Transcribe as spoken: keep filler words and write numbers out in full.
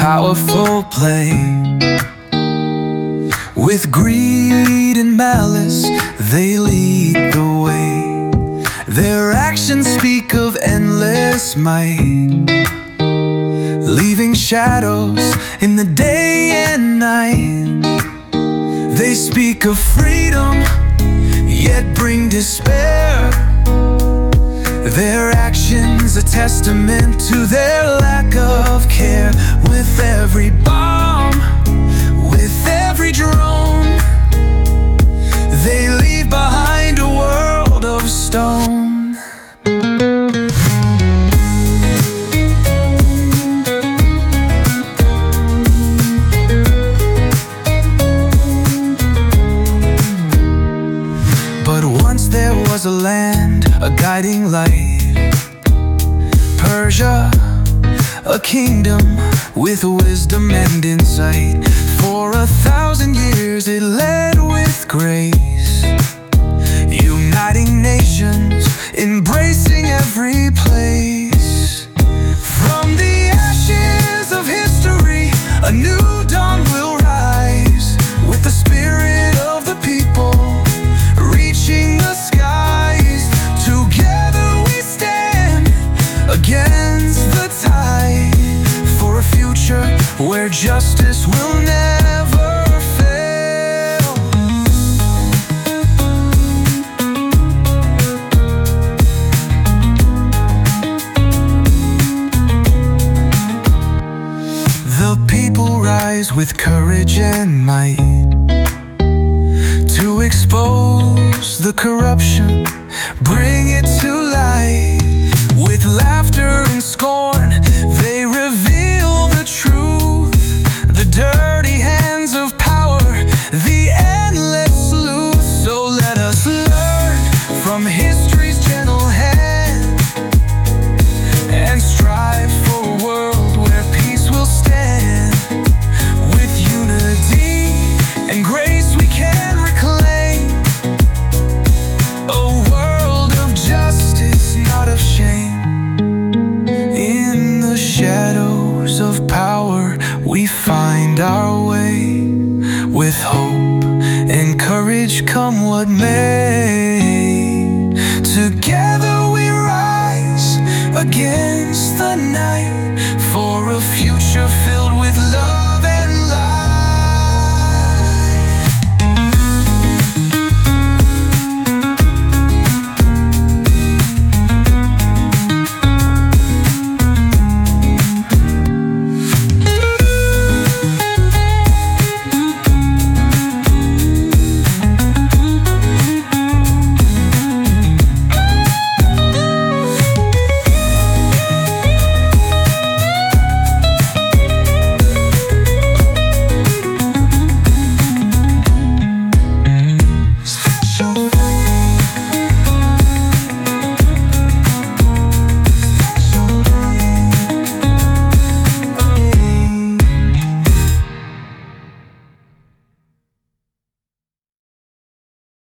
powerful play. With greed and malice, they lead the way. Their actions speak of endless might, leaving shadows in the day and night. They speak of freedom, yet bring despair. Their actions a testament to their lack of care. With every bomb, with every drone, they leave behind a world of stone. But once there was a land, a guiding light, Persia, a kingdom with wisdom and insight. For a thousand years it led with grace, uniting nations, embracing every place. From the ashes of history, a new dawn will rise, with the spirit of the people reaching the skies. Together we stand against the tide, for a future where justice will never fail. The people rise with courage and might to expose the corruption, bring it to light. With laughter and scorn, they reveal the truth. The dirty hands of power, the endless loot. So let us learn from history's gentle hand, and strive for a world where peace will stand. With unity and grace we can reclaim a world of justice, not of shame. In the shadows of power we find our way. With hope and courage come what may, together we rise against the night.